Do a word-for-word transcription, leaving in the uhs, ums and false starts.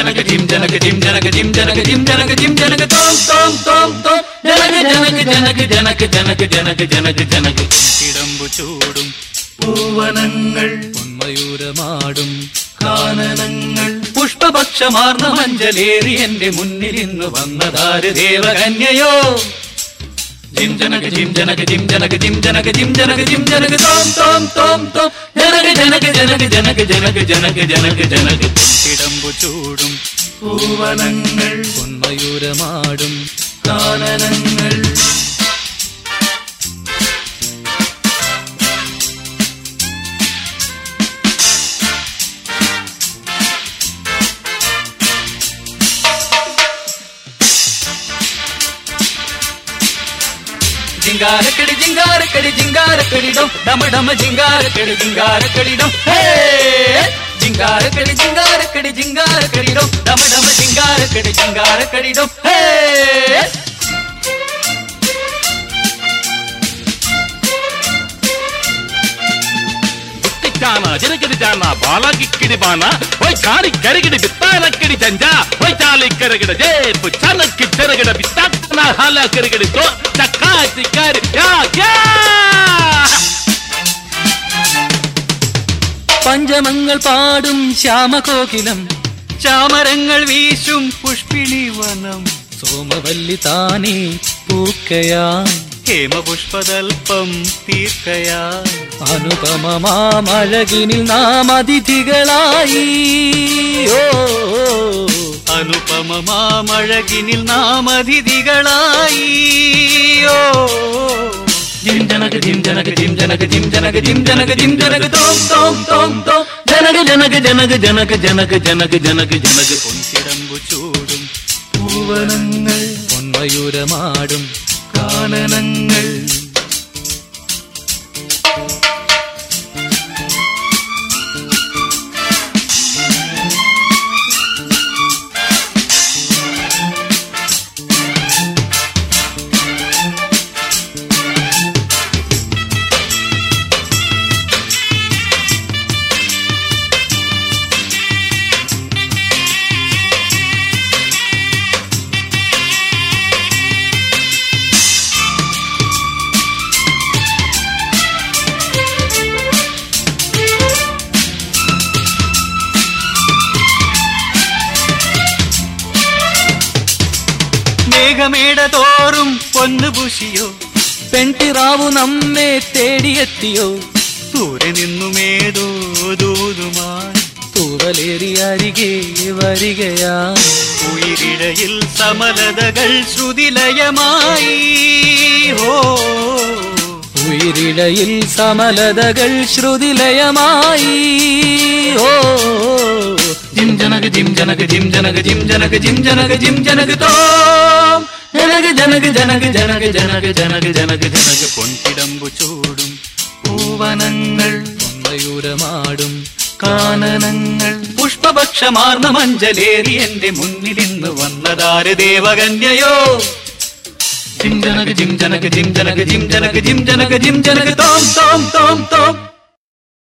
ജനക ജിം ജനക ജിം ജനക ജിം ജനക ജിം ജനക ജിം ജനക തോം തോം തോം തോം ജനക ജനക ജനക ജനക ജനക ജനക ജനക ജനക കിടമ്പു ചൂടും പൂവനങ്ങൾ പൊന്മയൂരമാടും കാനനങ്ങൾ പുഷ്പപക്ഷമാർന്ന മഞ്ചലേറി എന്റെ മുന്നിൽ ഇന്ന് വന്നതാര് ദേവകന്യയോ ജിം ജനക ജിം ജനക ജിം ജനക ജിം ജനക ജിം ജനക ജിം ജനക തോം തോം തോം തോം ജനക ജനക ജനക ജനക ജനക ജനക ജനക ജനക കിടമ്പു ചൂടും പൂവനങ്ങൾ പൊന്മയൂരമാടും കാനനങ്ങൾ ജിങ്കാരക്കടി ജിങ്കാരക്കടി ജിങ്കാരക്കടിടോ ഡമ ഡമ ജിങ്കാരക്കടി ജിങ്കാരക്കടിടോ ഹേ ജിങ്കാരക്കടി ജിങ്കാരക്കടി ജിങ്കാരക്കടിടോ ഡമ ഡമ ജിങ്കാരക്കടി ജിങ്കാരക്കടിടോ ഹേ ജനകടി ജാന ബാലകിക്കടി ബാന ഓയ് കാരി കരകിടി ബിത്താനക്കടി ജഞ്ച ഓയ് ചാലി കരകിട ജേപു ചനക്കി ചെറുകിട ബിത്താന ഹാല കരകിടി തോ ചക്കാത്തി കരി യാ യാ പഞ്ചമങ്ങൾ പാടും ശ്യാമകോകിലം ചാമരങ്ങൾ വീശും പുഷ്പിണി വനം സോമവല്ലി താനേ പൂക്കയാ ഹേമപുഷ്പതൽപ്പം തീർക്കയാ അനുപമമാമഴകിനിൽ നാം അതിഥികളായി ഓ അനുപമമാമഴകിനിൽ നാം അതിഥികളായി ഓ ജിം ജനക ജിം ജനക ജിം ജനക ജിം ജനക ജിം ജനക ജിം ജനക തോം തോം തോം തോം ജനക ജനക ജനക ജനക ജനക ജനക ജനക ജനക പൊൻകിടമ്പു ചൂടും പൂവനങ്ങൾ പൊന്മയൂരമാടും കാനനങ്ങൾ മേഘമേട തോറും പൊന്നുപൂശിയോ പെൺപിറാവു നമ്മെ തേടിയെത്തിയോ ദൂരെ നിന്നുമേതോ ദൂതുമായി തൂവലേറി അരികെ വരികയാ ഉയിരിടയിൽ സമലതകൾ ശ്രുതിലയമായി ഓ ഉയിരിടയിൽ സമലതകൾ ശ്രുതിലയമായി ഓ ജിം ജനക ജിം ജനക ജിം ജനക ജിം ജനക ജിം ജനക ജിം ജനക തോം ജനക ജനക ജനക ജനക ജനക ജനക ജനക ജനക പൊൻകിടമ്പു ചൂടും പൂവനങ്ങൾ പൊന്മയൂരമാടും കാനനങ്ങൾ പുഷ്പപക്ഷമാർന്ന മഞ്ചലേറി എന്റെ മുന്നിൽ ഇന്ന് വന്നതാര് ദേവകന്യയോ ജിം ജനക ജിം ജനക ജിം ജനക ജിം ജനക ജിം ജനക ജിം ജനക തോം തോം തോം തോം